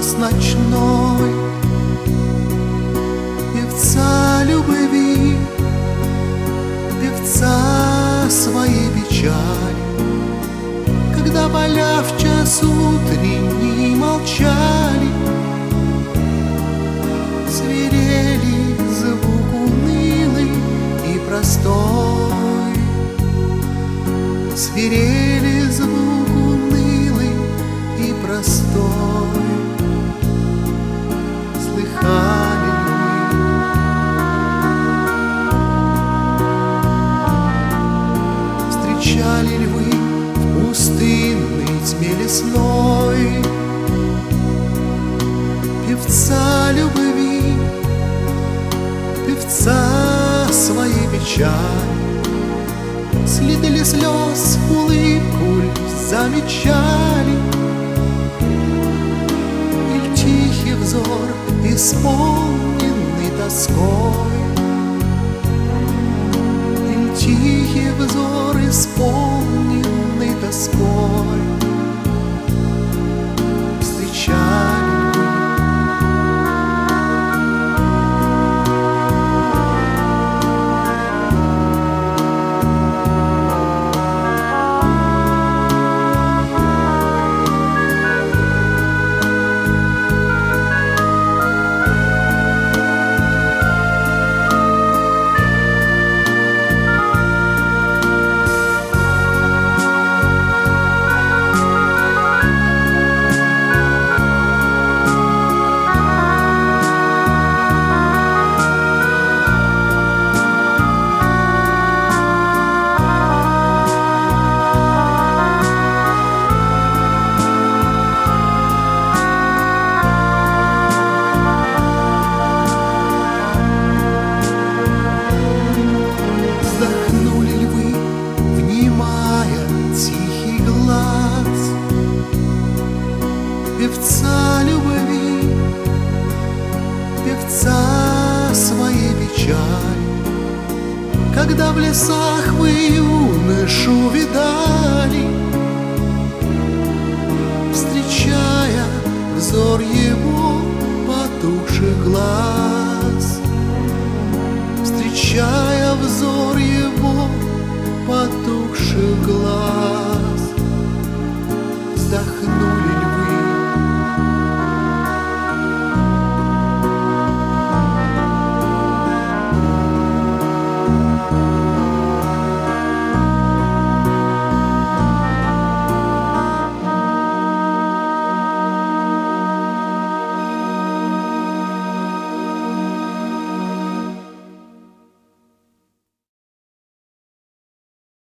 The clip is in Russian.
час ночной, певца любви, певца своей печали. Когда поля в час утренний молчали, свирели звук унылый и простой, свирели звук унылый и простой. Слыхали ли, встречали ли вы в пустынной тьме лесной певца любви, певца своей печали? Следы ли слез, улыбку ль замечали? Иль тихий взор, исполненный тоской? Иль тихий взор, исполненный тоской? Встречали певца любви, певца своей печали? Когда в лесах вы юношу видали, встречая взор его потухших глаз, встречая взор его потухших глаз, вздохнули